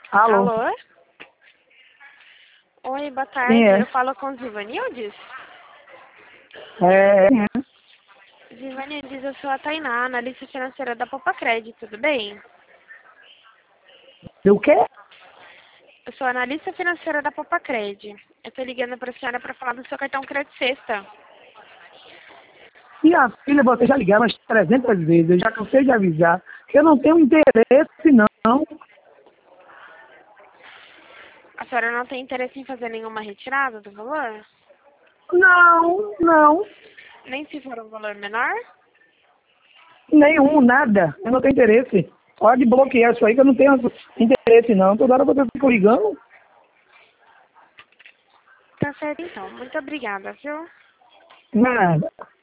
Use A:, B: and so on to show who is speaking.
A: Alô?
B: Alô? Oi, boa tarde.
A: Quem é?
B: Eu falo com os Ivanildes.
A: Quem é?
B: Ivanildes, eu sou a Tainá, analista financeira da Popacred, tudo bem?
A: O quê?
B: Eu sou analista financeira da Popacred. Eu tô ligando pra senhora pra falar do seu cartão Crédito Sexta.
A: Minha filha, você já ligou umas 300 vezes, eu já cansei de avisar que eu não tenho interesse, não.
B: A senhora não tem interesse em fazer nenhuma retirada do valor?
A: Não,
B: Nem se for um valor menor?
A: nenhum, nada. Eu não tenho interesse. Pode bloquear isso aí que eu não tenho interesse, não. Toda hora você fica ligando.
B: Tá certo então. Muito obrigada, viu?
A: Nada.